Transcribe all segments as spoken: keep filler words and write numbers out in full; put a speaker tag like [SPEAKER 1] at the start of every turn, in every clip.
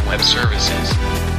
[SPEAKER 1] web services.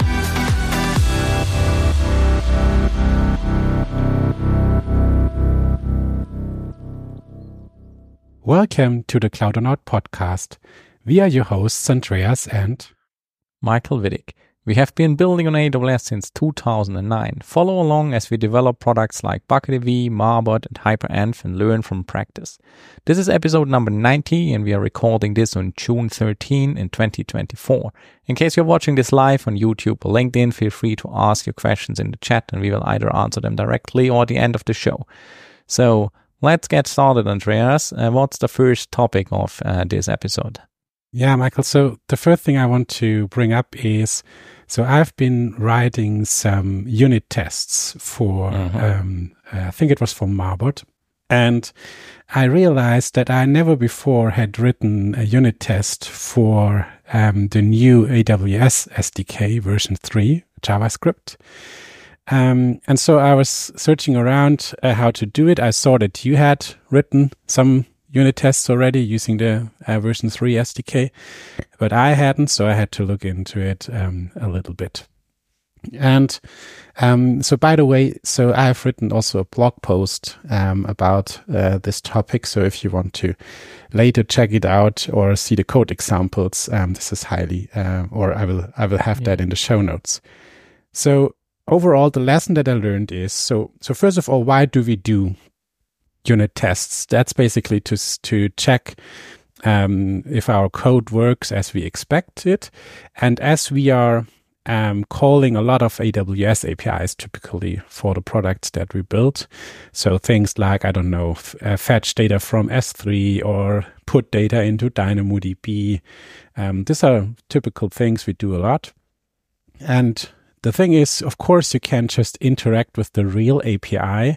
[SPEAKER 2] Welcome to the Cloudonaut podcast. We are your hosts, Andreas and
[SPEAKER 3] Michael Wittig. We have been building on A W S since two thousand nine. Follow along as we develop products like BucketDB, Marbot, and HyperEnv and learn from practice. This is episode number ninety, and we are recording this on June thirteenth in twenty twenty-four. In case you're watching this live on YouTube or LinkedIn, feel free to ask your questions in the chat, and we will either answer them directly or at the end of the show. So, let's get started, Andreas. Uh, what's the first topic of uh, this episode?
[SPEAKER 2] Yeah, Michael. So the first thing I want to bring up is, so I've been writing some unit tests for, mm-hmm. um, I think it was for Marbot. And I realized that I never before had written a unit test for um, the new A W S S D K version three JavaScript. Um, and so I was searching around uh, how to do it. I saw that you had written some unit tests already using the uh, version three S D K, but I hadn't, so I had to look into it um, a little bit. And um, so, by the way, so I have written also a blog post um, about uh, this topic. So if you want to later check it out or see the code examples, um, this is highly, uh, or I will I will have yeah. that in the show notes. So overall, the lesson that I learned is, so so first of all, why do we do unit tests? That's basically to to check um, if our code works as we expect it. And as we are um, calling a lot of A W S A P Is typically for the products that we build, so things like, I don't know, f- uh, fetch data from S three or put data into DynamoDB. Um, these are typical things we do a lot. And the thing is, of course, you can just interact with the real A P I.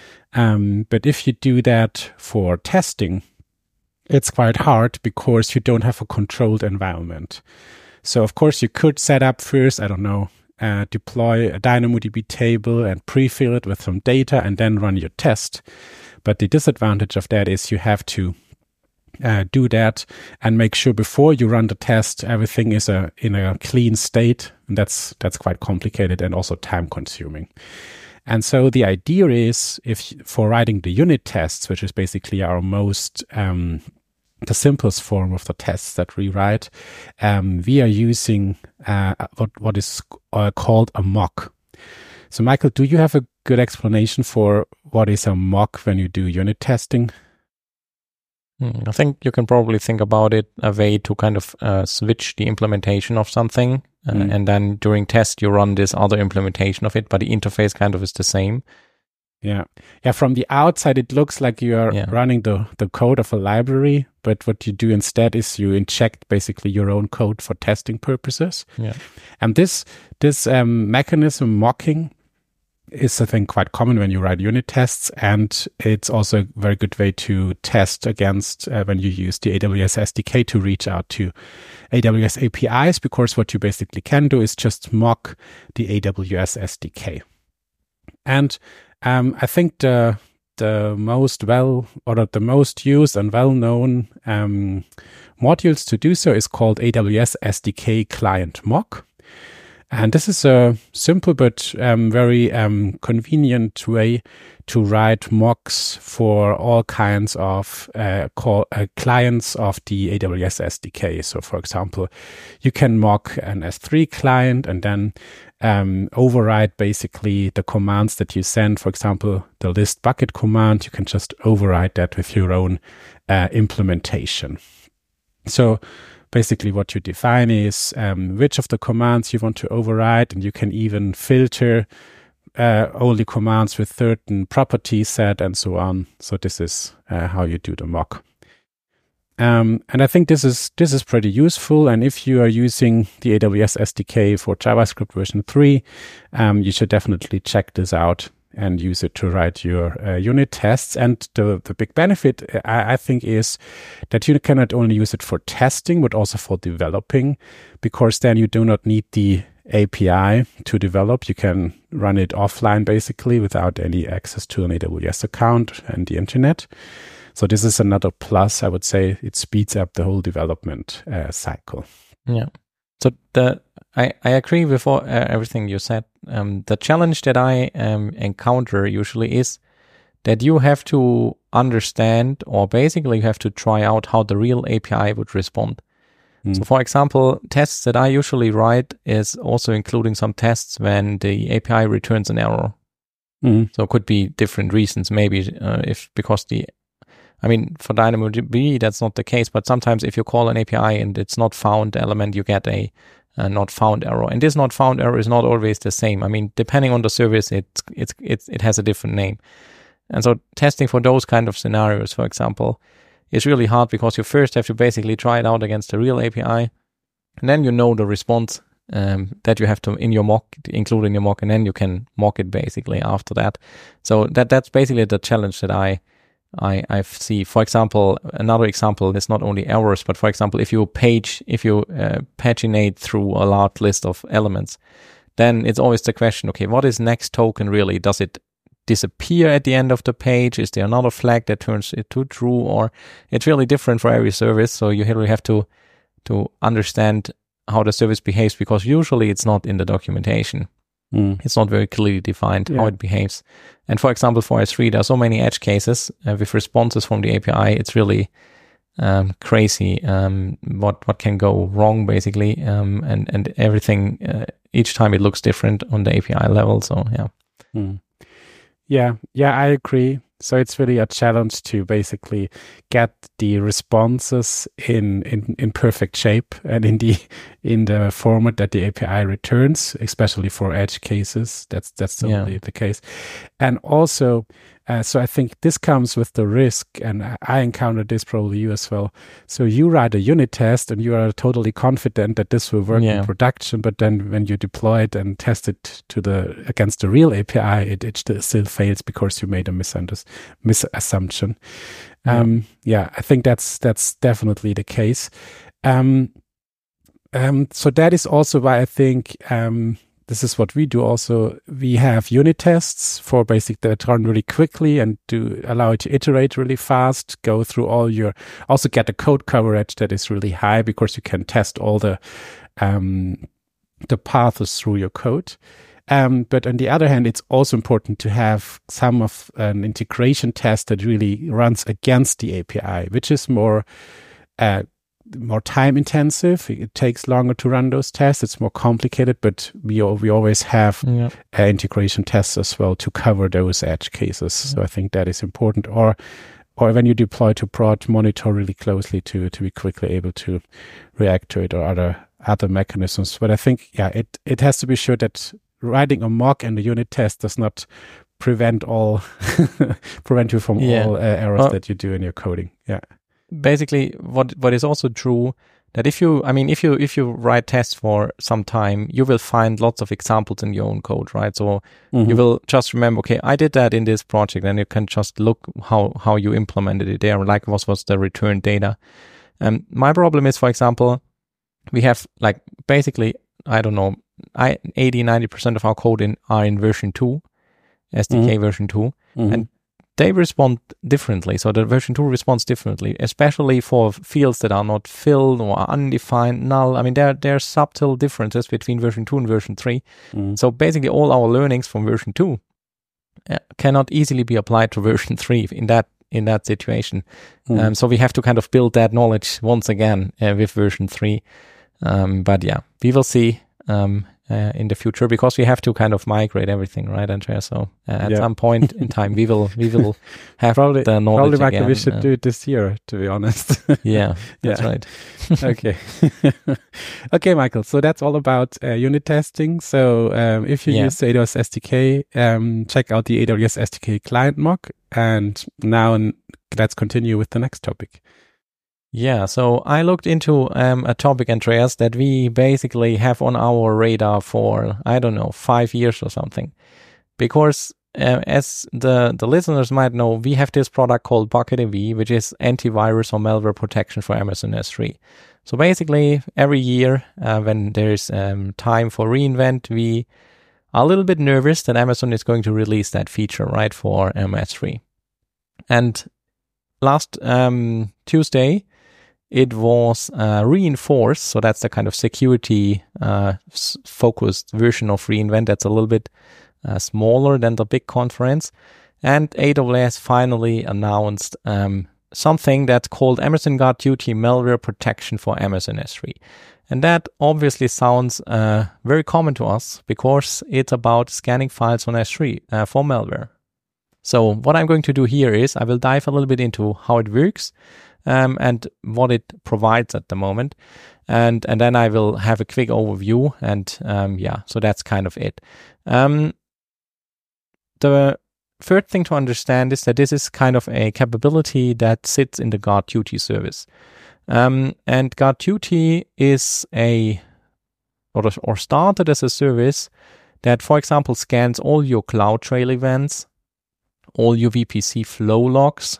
[SPEAKER 2] Um, but if you do that for testing, it's quite hard because you don't have a controlled environment. So, of course, you could set up first, I don't know, uh, deploy a DynamoDB table and pre-fill it with some data and then run your test. But the disadvantage of that is you have to Uh, do that and make sure before you run the test everything is a, in a clean state, and that's that's quite complicated and also time consuming. And so the idea is, if for writing the unit tests, which is basically our most um, the simplest form of the tests that we write, um, we are using uh, what what is uh, called a mock. So Michael, do you have a good explanation for what is a mock when you do unit testing?
[SPEAKER 3] I think you can probably think about it a way to kind of uh, switch the implementation of something, uh, mm. and then during test you run this other implementation of it, but the interface kind of is the same.
[SPEAKER 2] Yeah. Yeah, from the outside it looks like you are yeah. running the, the code of a library, but what you do instead is you inject basically your own code for testing purposes.
[SPEAKER 3] Yeah.
[SPEAKER 2] And this this um, mechanism, mocking, is, I think, quite common when you write unit tests, and it's also a very good way to test against uh, when you use the A W S S D K to reach out to A W S A P Is, because what you basically can do is just mock the A W S S D K. And um, I think the the most well, or the most used and well-known um, modules to do so is called A W S S D K Client Mock. And this is a simple but um, very um, convenient way to write mocks for all kinds of uh, call, uh, clients of the A W S S D K. So, for example, you can mock an S three client and then um, override basically the commands that you send. For example, the list bucket command, you can just override that with your own uh, implementation. So, basically, what you define is um, which of the commands you want to override, and you can even filter uh, only commands with certain property set and so on. So this is uh, how you do the mock. Um, and I think this is this is pretty useful. And if you are using the A W S S D K for JavaScript version three, um, you should definitely check this out and use it to write your uh, unit tests. And the, the big benefit, I, I think, is that you can not only use it for testing, but also for developing, because then you do not need the A P I to develop. You can run it offline, basically, without any access to an A W S account and the internet. So this is another plus. I would say it speeds up the whole development uh, cycle.
[SPEAKER 3] Yeah. So the I, I agree with all, uh, everything you said. Um, the challenge that I um, encounter usually is that you have to understand, or basically you have to try out how the real A P I would respond. Mm. So for example, tests that I usually write is also including some tests when the A P I returns an error. Mm. So it could be different reasons, maybe uh, if because the, I mean, for DynamoDB, that's not the case, but sometimes if you call an A P I and it's not found element, you get a Uh, not found error, and this not found error is not always the same. I mean, depending on the service, it it's it's it has a different name, and so testing for those kind of scenarios, for example, is really hard because you first have to basically try it out against the real A P I, and then you know the response um, that you have to in your mock, include in your mock, and then you can mock it basically after that. So that that's basically the challenge that I. I, I see, for example, another example is not only errors, but for example, if you page, if you uh, paginate through a large list of elements, then it's always the question, okay, what is next token really? Does it disappear at the end of the page? Is there another flag that turns it to true? Or it's really different for every service. So you really have to, to understand how the service behaves, because usually it's not in the documentation. Mm. It's not very clearly defined yeah. how it behaves. And for example, for S three, there are so many edge cases uh, with responses from the A P I. It's really um, crazy um, what what can go wrong, basically. Um, and, and everything, uh, each time it looks different on the A P I level. So, yeah.
[SPEAKER 2] Mm. Yeah, yeah, I agree. So it's really a challenge to basically get the responses in, in, in perfect shape and in the in the format that the A P I returns, especially for edge cases. That's that's totally yeah. the case. And also, uh, so I think this comes with the risk, and I encountered this, probably you as well. So you write a unit test and you are totally confident that this will work yeah. in production, but then when you deploy it and test it to the against the real A P I, it, it still fails because you made a misunderstanding. misassumption. Um, yeah. yeah, I think that's that's definitely the case. Um, um, so that is also why I think um, this is what we do also. We have unit tests for basic that run really quickly and to allow it to iterate really fast, go through all your, also get the code coverage that is really high because you can test all the um, the paths through your code. Um, but on the other hand, it's also important to have some of an integration test that really runs against the A P I, which is more uh, more time intensive. It takes longer to run those tests. It's more complicated, but we we always have yeah. uh, integration tests as well to cover those edge cases. Yeah. So I think that is important. Or or when you deploy to prod, monitor really closely to to be quickly able to react to it, or other other mechanisms. But I think yeah, it it has to be sure that writing a mock and a unit test does not prevent all prevent you from yeah. all uh, errors well, that you do in your coding. Yeah.
[SPEAKER 3] Basically, what what is also true that if you, I mean, if you if you write tests for some time, you will find lots of examples in your own code, right? So mm-hmm. you will just remember, okay, I did that in this project, and you can just look how how you implemented it there. Like what was the return data? Um, my problem is, for example, we have like basically, I don't know, I eighty, ninety percent of our code in are in version two, S D K mm-hmm. version two, mm-hmm. and they respond differently. So the version two responds differently, especially for fields that are not filled or undefined, null. I mean, there, there are subtle differences between version two and version three. Mm-hmm. So basically all our learnings from version two uh, cannot easily be applied to version three in that in that situation. Mm-hmm. Um, so we have to kind of build that knowledge once again uh, with version three. Um, but yeah, we will see um, uh, in the future, because we have to kind of migrate everything, right, Andreas? So uh, at yeah. some point in time, we will we will have
[SPEAKER 2] probably,
[SPEAKER 3] the knowledge
[SPEAKER 2] probably
[SPEAKER 3] again.
[SPEAKER 2] We should
[SPEAKER 3] uh,
[SPEAKER 2] do it this year, to be honest.
[SPEAKER 3] yeah, that's
[SPEAKER 2] yeah.
[SPEAKER 3] right.
[SPEAKER 2] Okay. Okay, Michael. So that's all about uh, unit testing. So um, if you
[SPEAKER 3] yeah.
[SPEAKER 2] use A W S S D K, um, check out the A W S S D K client mock. And now n- let's continue with the next topic.
[SPEAKER 3] Yeah, so I looked into um, a topic, Andreas, that we basically have on our radar for, I don't know, five years or something. Because uh, as the, the listeners might know, we have this product called BucketDB, which is antivirus or malware protection for Amazon S three. So basically, every year uh, when there's um, time for reInvent, we are a little bit nervous that Amazon is going to release that feature, right, for um, S three. And last um, Tuesday, it was uh, reinforced. So that's the kind of security uh, focused version of reInvent that's a little bit uh, smaller than the big conference. And A W S finally announced um, something that's called Amazon Guard Duty Malware Protection for Amazon S three. And that obviously sounds uh, very common to us because it's about scanning files on S three uh, for malware. So what I'm going to do here is I will dive a little bit into how it works um, and what it provides at the moment. And and then I will have a quick overview. And um, yeah, so that's kind of it. Um, the third thing to understand is that this is kind of a capability that sits in the Guard Duty service. Um, and Guard Duty is a, or, or started as a service that, for example, scans all your CloudTrail events, all your V P C flow logs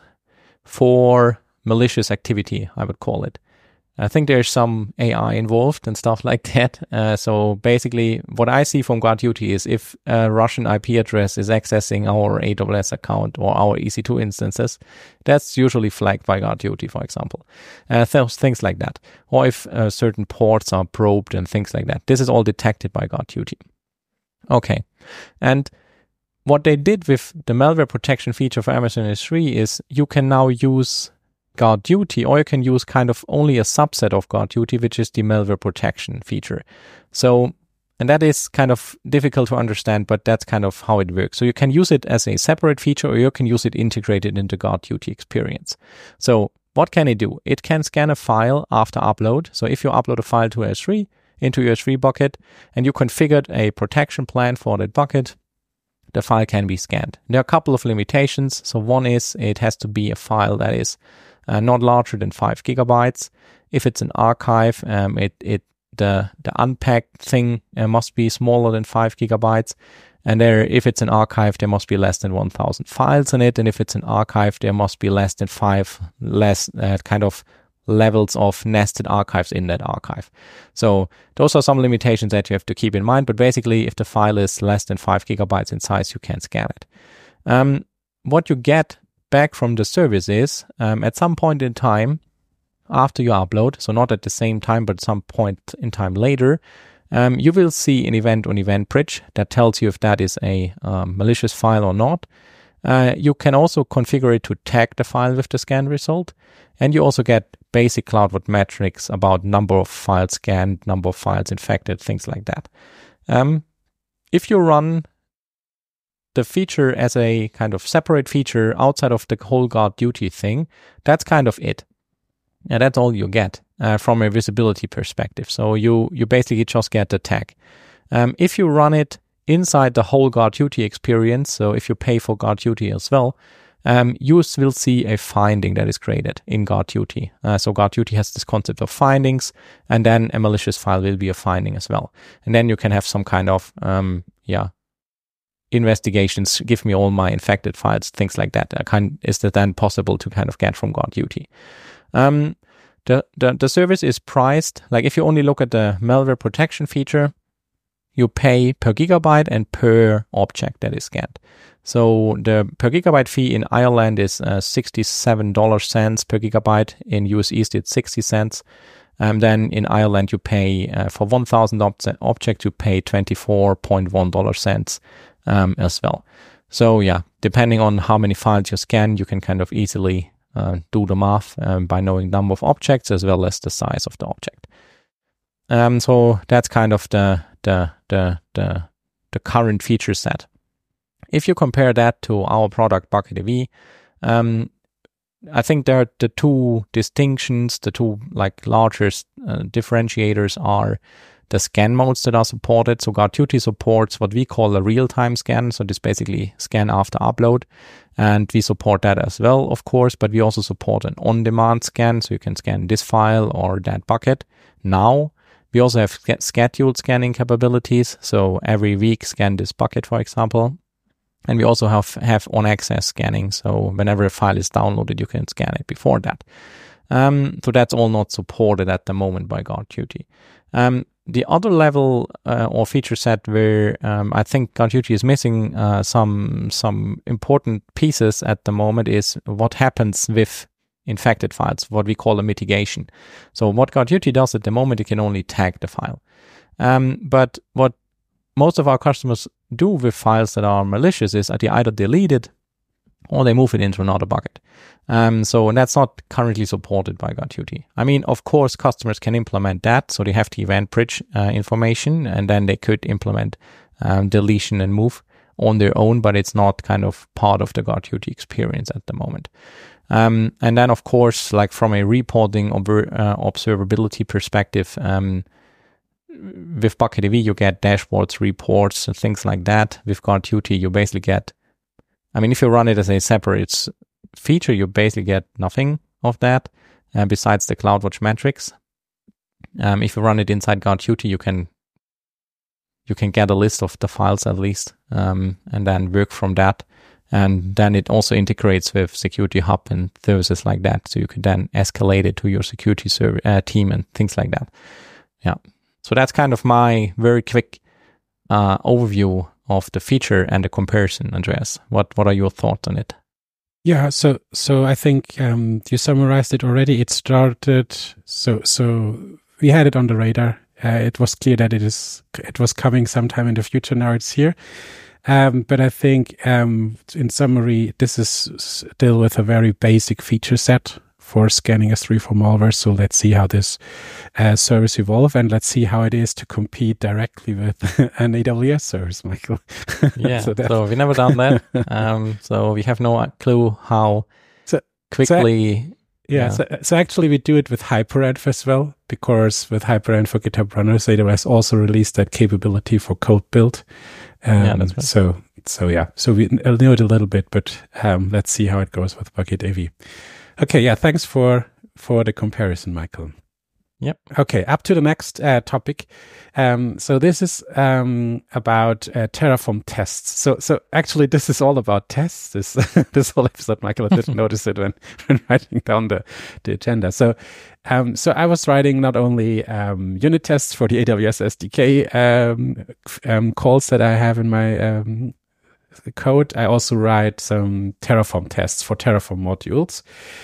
[SPEAKER 3] for malicious activity, I would call it. I think there's some A I involved and stuff like that. Uh, so basically, what I see from Guard Duty is if a Russian I P address is accessing our A W S account or our E C two instances, that's usually flagged by Guard Duty, for example. Uh, th- things like that. Or if uh, certain ports are probed and things like that. This is all detected by Guard Duty. Okay. And what they did with the malware protection feature for Amazon S three is you can now use Guard Duty, or you can use kind of only a subset of Guard Duty, which is the malware protection feature. So, and that is kind of difficult to understand, but that's kind of how it works. So you can use it as a separate feature, or you can use it integrated into Guard Duty experience. So what can it do? It can scan a file after upload. So if you upload a file to S three, into your S three bucket, and you configured a protection plan for that bucket, the file can be scanned. There are a couple of limitations. So one is it has to be a file that is Uh, not larger than five gigabytes. If it's an archive, um, it it the the unpacked thing uh, must be smaller than five gigabytes. And there, if it's an archive, there must be less than one thousand files in it. And if it's an archive, there must be less than five less uh, kind of levels of nested archives in that archive. So those are some limitations that you have to keep in mind. But basically, if the file is less than five gigabytes in size, you can scan it. Um, what you get back from the service is um, at some point in time after you upload, so not at the same time, but some point in time later, um, you will see an event on Event Bridge that tells you if that is a um, malicious file or not. Uh, you can also configure it to tag the file with the scan result, and you also get basic CloudWatch metrics about number of files scanned, number of files infected, things like that. Um, if you run the feature as a kind of separate feature outside of the whole Guard Duty thing, that's kind of it. And that's all you get uh, from a visibility perspective. So you you basically just get the tag. Um, if you run it inside the whole Guard Duty experience, so if you pay for Guard Duty as well, um, you will see a finding that is created in Guard Duty. Uh, so Guard Duty has this concept of findings, and then a malicious file will be a finding as well. And then you can have some kind of, um, yeah, investigations, give me all my infected files, things like that. Uh, kind, is that then possible to kind of get from Guard Duty? Um, the, the, the service is priced, like if you only look at the malware protection feature, you pay per gigabyte and per object that is scanned. So the per gigabyte fee in Ireland is uh, sixty-seven dollars per gigabyte. In U S East, it's sixty cents. Um, then in Ireland, you pay uh, for one thousand ob- objects, you pay twenty-four point one cents um, as well. So yeah, depending on how many files you scan, you can kind of easily uh, do the math um, by knowing number of objects as well as the size of the object. Um, so that's kind of the the the the the current feature set. If you compare that to our product BucketDB, um, I think there are the two distinctions, the two like largest uh, differentiators are the scan modes that are supported. So Guard Duty supports what we call a real-time scan. So this basically scan after upload. And we support that as well, of course, but we also support an on-demand scan. So you can scan this file or that bucket now. We also have scheduled scanning capabilities. So every week scan this bucket, for example. And we also have, have on-access scanning. So whenever a file is downloaded, you can scan it before that. Um, so that's all not supported at the moment by Guard Duty. Um, the other level uh, or feature set where um, I think Guard Duty is missing uh, some some important pieces at the moment is what happens with infected files, what we call a mitigation. So what GuardDuty does at the moment, it can only tag the file. Um, but what most of our customers do with files that are malicious is that they either delete it or they move it into another bucket. Um, so that's not currently supported by GuardDuty. I mean, of course, customers can implement that. So they have the event bridge uh, information, and then they could implement um, deletion and move on their own, but it's not kind of part of the GuardDuty experience at the moment. Um, and then, of course, like from a reporting or uh, observability perspective, um, with BucketDB, you get dashboards, reports, and things like that. With GuardDuty, you basically get, I mean, if you run it as a separate feature, you basically get nothing of that uh, besides the CloudWatch metrics. Um, if you run it inside GuardDuty, you can you can get a list of the files at least, um, and then work from that. And then it also integrates with Security Hub and services like that, so you can then escalate it to your security serv- uh, team and things like that. Yeah. So that's kind of my very quick uh, overview of the feature and the comparison, Andreas. What what are your thoughts on it?
[SPEAKER 2] Yeah, so so I think um, you summarized it already. It started, so so we had it on the radar. Uh, it was clear that it is it was coming sometime in the future. Now it's here. Um, but I think, um, in summary, this is still with a very basic feature set for scanning S three for malware. So let's see how this uh, service evolve, and let's see how it is to compete directly with an A W S service, Michael.
[SPEAKER 3] Yeah, so, so we've never done that. Um, so we have no clue how
[SPEAKER 2] so,
[SPEAKER 3] quickly...
[SPEAKER 2] So, yeah, yeah. So, so actually we do it with HyperEnv as well, because with HyperEnv for GitHub Runners, A W S also released that capability for code build. Um, yeah, that's right. So, so yeah, so we know it a little bit, but um, let's see how it goes with BucketDB. Okay, yeah, thanks for for the comparison, Michael.
[SPEAKER 3] Yep.
[SPEAKER 2] Okay, up to the next uh, topic. Um, so this is um, about uh, Terraform tests. So so actually, this is all about tests. This this whole episode, Michael, I didn't notice it when, when writing down the, the agenda. So um, so I was writing not only um, unit tests for the A W S S D K um, um, calls that I have in my um, code. I also write some Terraform tests for Terraform modules.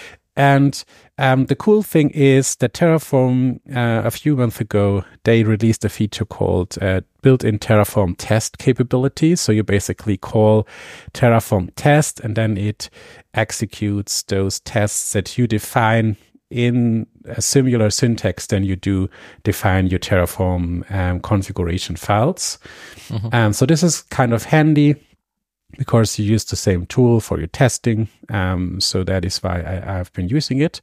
[SPEAKER 2] And um, the cool thing is that Terraform, uh, a few months ago, they released a feature called uh, built-in Terraform test capability. So you basically call Terraform test, and then it executes those tests that you define in a similar syntax than you do define your Terraform um, configuration files. Mm-hmm. Um, so this is kind of handy, because you use the same tool for your testing. Um, so that is why I, I've been using it.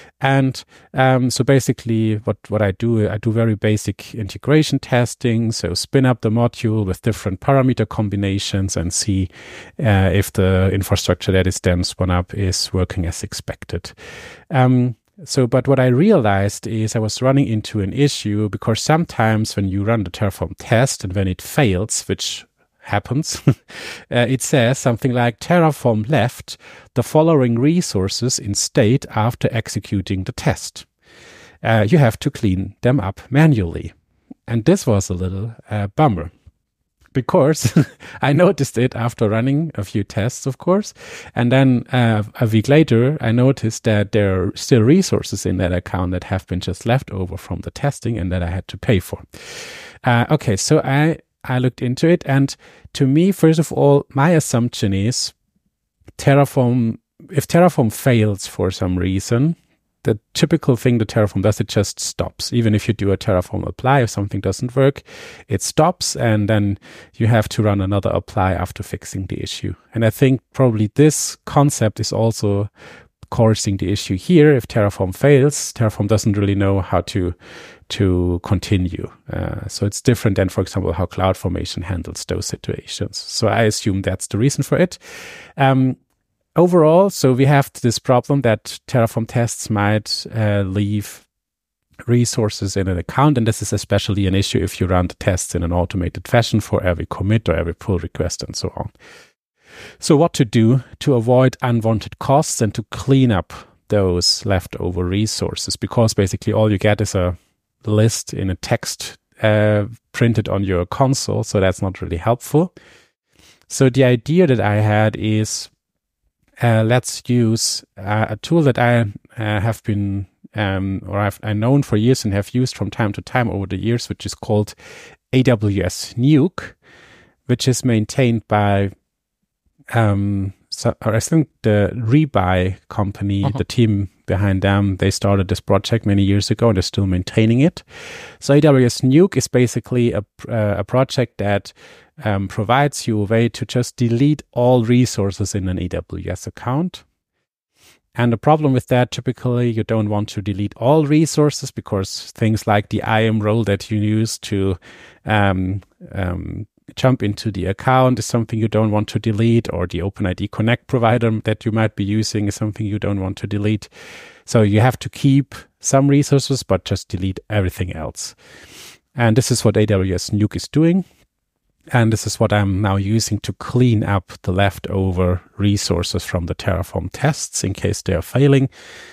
[SPEAKER 2] And um, so basically what, what I do, I do very basic integration testing. So spin up the module with different parameter combinations and see uh, if the infrastructure that is then spun up is working as expected. Um, So, but what I realized is I was running into an issue, because sometimes when you run the Terraform test and when it fails, which happens, uh, it says something like Terraform left the following resources in state after executing the test. Uh, you have to clean them up manually. And this was a little uh, bummer, because I noticed it after running a few tests, of course. And then uh, a week later, I noticed that there are still resources in that account that have been just left over from the testing and that I had to pay for. Uh, okay, so I I looked into it, and to me, first of all, my assumption is Terraform, if Terraform fails for some reason, the typical thing the Terraform does, it just stops. Even if you do a Terraform apply, if something doesn't work, it stops, and then you have to run another apply after fixing the issue. And I think probably this concept is also causing the issue here. If Terraform fails, Terraform doesn't really know how to to continue. Uh, so it's different than, for example, how CloudFormation handles those situations. So I assume that's the reason for it. Um, overall, so we have this problem that Terraform tests might uh, leave resources in an account, and this is especially an issue if you run the tests in an automated fashion for every commit or every pull request and so on. So what to do to avoid unwanted costs and to clean up those leftover resources, because basically all you get is a list in a text uh, printed on your console, so that's not really helpful. So the idea that I had is uh, let's use uh, a tool that I uh, have been, um, or I've I known for years and have used from time to time over the years, which is called A W S Nuke, which is maintained by, um, so, or I think the Rebuy company, uh-huh. the team behind them, they started this project many years ago and they're still maintaining it. So A W S Nuke is basically a, uh, a project that um, provides you a way to just delete all resources in an A W S account. And the problem with that, typically, you don't want to delete all resources because things like the I A M role that you use to um, um, jump into the account is something you don't want to delete, or the OpenID Connect provider that you might be using is something you don't want to delete. So you have to keep some resources, but just delete everything else. And this is what A W S Nuke is doing. And this is what I'm now using to clean up the leftover resources from the Terraform tests in case they are failing.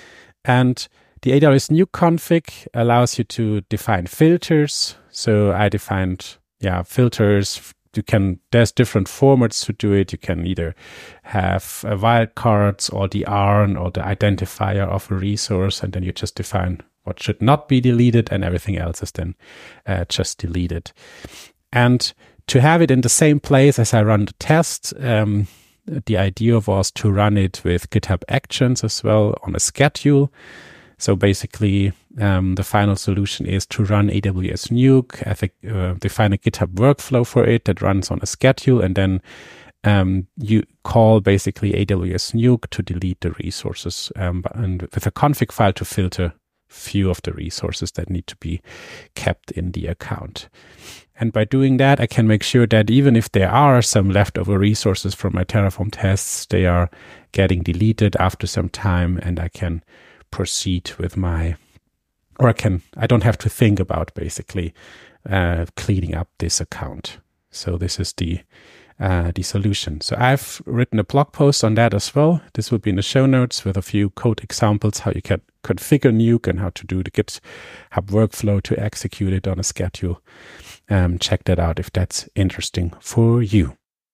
[SPEAKER 2] And the A W S Nuke config allows you to define filters. So I defined, yeah, filters. You can, there's different formats to do it. You can either have a wildcards or the A R N or the identifier of a resource, and then you just define what should not be deleted, and everything else is then uh, just deleted. And to have it in the same place as I run the test, um, the idea was to run it with GitHub Actions as well on a schedule. So basically, um, the final solution is to run A W S Nuke, I think, uh, define a GitHub workflow for it that runs on a schedule, and then um, you call basically A W S Nuke to delete the resources, um, and with a config file to filter few of the resources that need to be kept in the account. And by doing that, I can make sure that even if there are some leftover resources from my Terraform tests, they are getting deleted after some time, and I can proceed with my, or I can, I don't have to think about basically uh, cleaning up this account. So this is the uh, the solution. So I've written a blog post on that as well. This will be in the show notes with a few code examples, how you can configure Nuke and how to do the GitHub workflow to execute it on a schedule. Um, check that out if that's interesting for you.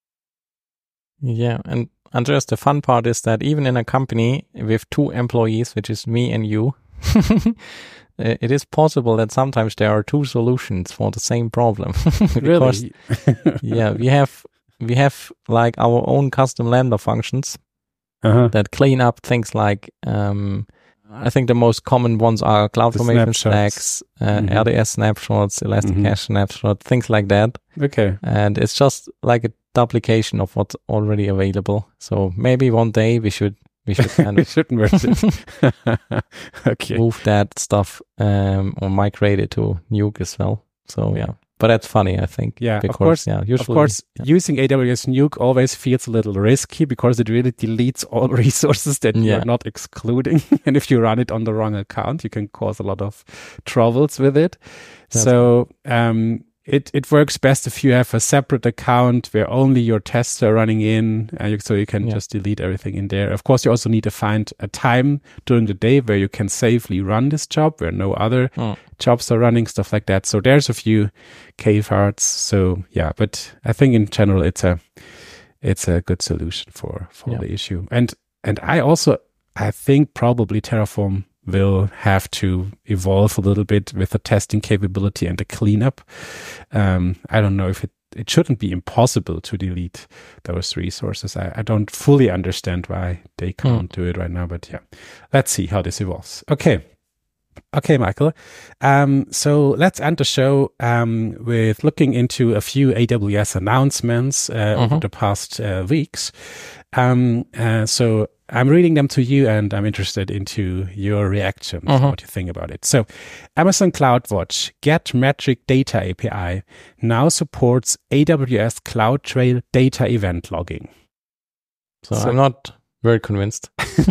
[SPEAKER 3] Yeah, and Andreas, the fun part is that even in a company with two employees, which is me and you, it is possible that sometimes there are two solutions for the same problem. Because,
[SPEAKER 2] really?
[SPEAKER 3] yeah, we have we have like our own custom Lambda functions uh-huh. that clean up things like um, I think the most common ones are CloudFormation stacks, uh, mm-hmm. R D S snapshots, Elastic mm-hmm. Cache snapshot, things like that.
[SPEAKER 2] Okay.
[SPEAKER 3] And it's just like a duplication of what's already available. So maybe one day we should we should kind
[SPEAKER 2] we
[SPEAKER 3] of
[SPEAKER 2] should merge it. Okay.
[SPEAKER 3] Move that stuff um, or migrate it to Nuke as well. So yeah. But that's funny, I think.
[SPEAKER 2] Yeah,
[SPEAKER 3] because,
[SPEAKER 2] of course.
[SPEAKER 3] Yeah, usually,
[SPEAKER 2] of course,
[SPEAKER 3] yeah.
[SPEAKER 2] using A W S Nuke always feels a little risky because it really deletes all resources that yeah. you're not excluding. And if you run it on the wrong account, you can cause a lot of troubles with it. That's so um, it, it works best if you have a separate account where only your tests are running in, uh, so you can yeah. just delete everything in there. Of course, you also need to find a time during the day where you can safely run this job, where no other oh. jobs are running, stuff like that. So there's a few caveats. So yeah, but I think in general it's a it's a good solution for for yeah. the issue. And and I also I think probably Terraform will have to evolve a little bit with the testing capability and the cleanup. Um, I don't know if it, it shouldn't be impossible to delete those resources. I, I don't fully understand why they can't mm. do it right now, but yeah, let's see how this evolves. Okay. Okay, Michael. Um, so let's end the show um, with looking into a few A W S announcements uh, mm-hmm. over the past uh, weeks. Um, uh, so I'm reading them to you, and I'm interested into your reaction, mm-hmm. what you think about it. So Amazon CloudWatch Get Metric Data A P I now supports A W S CloudTrail data event logging.
[SPEAKER 3] So, so I'm not very convinced.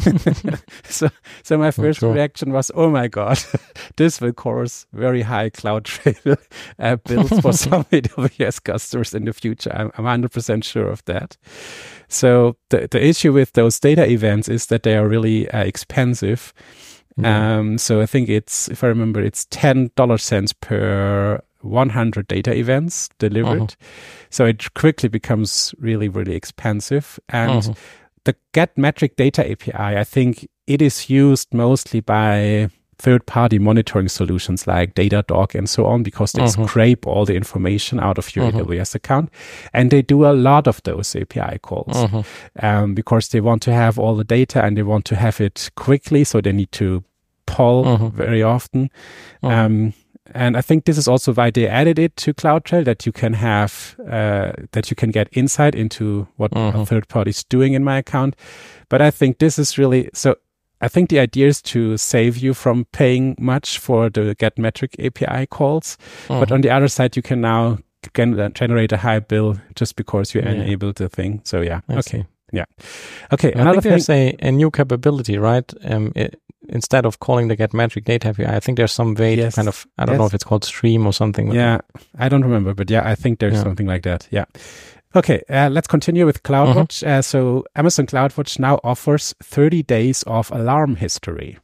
[SPEAKER 2] so so my first sure. reaction was, oh my God, this will cause very high CloudTrail uh, bills for some A W S customers in the future. I'm, I'm one hundred percent sure of that. So the, the issue with those data events is that they are really uh, expensive. Mm-hmm. Um, so I think it's, if I remember, it's ten dollars cents per one hundred data events delivered. Mm-hmm. So it quickly becomes really, really expensive. And mm-hmm. the get metric data A P I, I think it is used mostly by third-party monitoring solutions like Datadog and so on, because they mm-hmm. scrape all the information out of your mm-hmm. A W S account. And they do a lot of those A P I calls mm-hmm. um, because they want to have all the data and they want to have it quickly. So they need to poll mm-hmm. very often. Mm-hmm. Um, and I think this is also why they added it to CloudTrail, that you can have, uh, that you can get insight into what mm-hmm. a third party is doing in my account. But I think this is really, so I think the idea is to save you from paying much for the get metric A P I calls. Mm-hmm. But on the other side, you can now can generate a high bill just because you yeah. enabled the thing. So yeah.
[SPEAKER 3] I
[SPEAKER 2] okay.
[SPEAKER 3] See.
[SPEAKER 2] Yeah. Okay.
[SPEAKER 3] I
[SPEAKER 2] another
[SPEAKER 3] think there's a, a new capability, right? Um, it, instead of calling the get metric data A P I, I think there's some way
[SPEAKER 2] yes.
[SPEAKER 3] to kind of, I don't
[SPEAKER 2] yes.
[SPEAKER 3] know if it's called stream or something.
[SPEAKER 2] Yeah. I don't remember, but yeah, I think there's
[SPEAKER 3] yeah.
[SPEAKER 2] something like that. Yeah. Okay, uh, let's continue with CloudWatch. Uh-huh. Uh, so Amazon CloudWatch now offers thirty days of alarm history.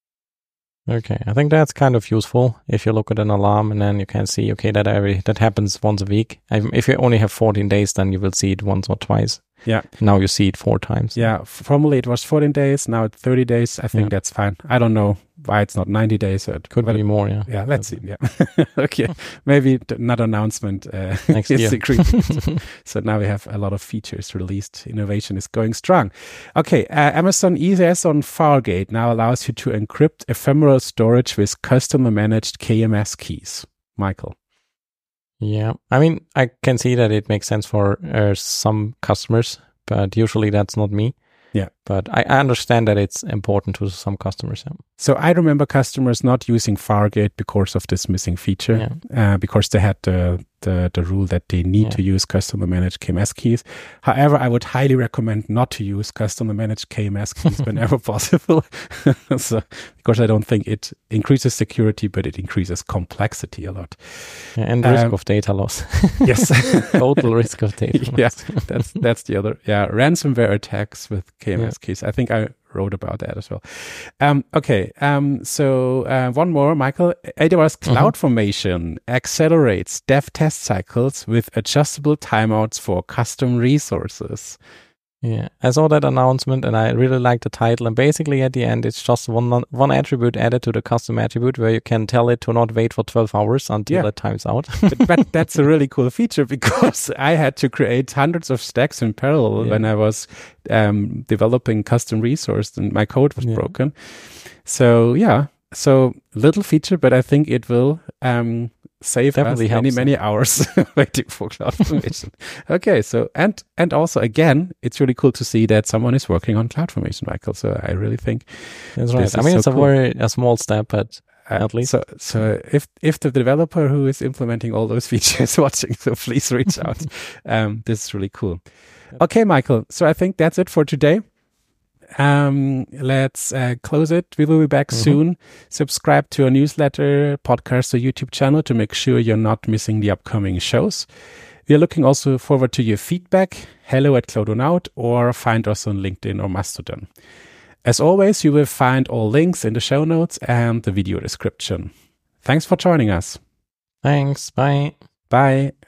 [SPEAKER 3] Okay, I think that's kind of useful if you look at an alarm and then you can see, okay, that every that happens once a week. If you only have fourteen days, then you will see it once or twice.
[SPEAKER 2] Yeah.
[SPEAKER 3] Now you see it four times.
[SPEAKER 2] Yeah, formerly it was fourteen days, now it's thirty days. I think yeah. that's fine. I don't know why it's not ninety days. So it
[SPEAKER 3] could be more, yeah.
[SPEAKER 2] Yeah, let's see. Yeah. Okay, maybe another announcement uh,
[SPEAKER 3] next year.
[SPEAKER 2] So now we have a lot of features released. Innovation is going strong. Okay, uh, Amazon E A S on Fargate now allows you to encrypt ephemeral storage with customer managed K M S keys. Michael.
[SPEAKER 3] Yeah, I mean, I can see that it makes sense for uh, some customers, but usually that's not me.
[SPEAKER 2] Yeah.
[SPEAKER 3] But I, I understand that it's important to some customers. Yeah.
[SPEAKER 2] So I remember customers not using Fargate because of this missing feature, yeah. uh, because they had the, the, the rule that they need yeah. to use customer managed K M S keys. However, I would highly recommend not to use customer managed K M S keys whenever possible. So, because I don't think it increases security, but it increases complexity a lot.
[SPEAKER 3] Yeah, and risk um, of data loss.
[SPEAKER 2] Yes.
[SPEAKER 3] Total risk of data loss.
[SPEAKER 2] Yeah, that's, that's the other. Yeah, ransomware attacks with K M S yeah. keys. I think I wrote about that as well. Um, okay, um, so uh, one more, Michael. A W S CloudFormation uh-huh. accelerates dev test cycles with adjustable timeouts for custom resources.
[SPEAKER 3] Yeah, I saw that announcement and I really like the title. And basically at the end, it's just one one attribute added to the custom attribute where you can tell it to not wait for twelve hours until
[SPEAKER 2] yeah.
[SPEAKER 3] it times out.
[SPEAKER 2] but, but that's a really cool feature because I had to create hundreds of stacks in parallel yeah. when I was um, developing custom resource and my code was yeah. broken. So yeah, so little feature, but I think it will um, save
[SPEAKER 3] Definitely
[SPEAKER 2] us many,
[SPEAKER 3] helps.
[SPEAKER 2] many hours waiting for CloudFormation. Okay, so, and and also, again, it's really cool to see that someone is working on CloudFormation, Michael. So I really think
[SPEAKER 3] that's right. I mean,
[SPEAKER 2] so
[SPEAKER 3] it's a
[SPEAKER 2] cool.
[SPEAKER 3] very a small step, but
[SPEAKER 2] uh,
[SPEAKER 3] at least.
[SPEAKER 2] So, so if, if the developer who is implementing all those features is watching, so please reach out. um, this is really cool. Okay, Michael. So I think that's it for today. Um, let's uh, close it. We will be back mm-hmm. soon. Subscribe to our newsletter, podcast, or YouTube channel to make sure you're not missing the upcoming shows. We are looking also forward to your feedback. Hello at Cloudonaut, or find us on LinkedIn or Mastodon. As always, you will find all links in the show notes and the video description. Thanks for joining us.
[SPEAKER 3] Thanks. Bye.
[SPEAKER 2] Bye.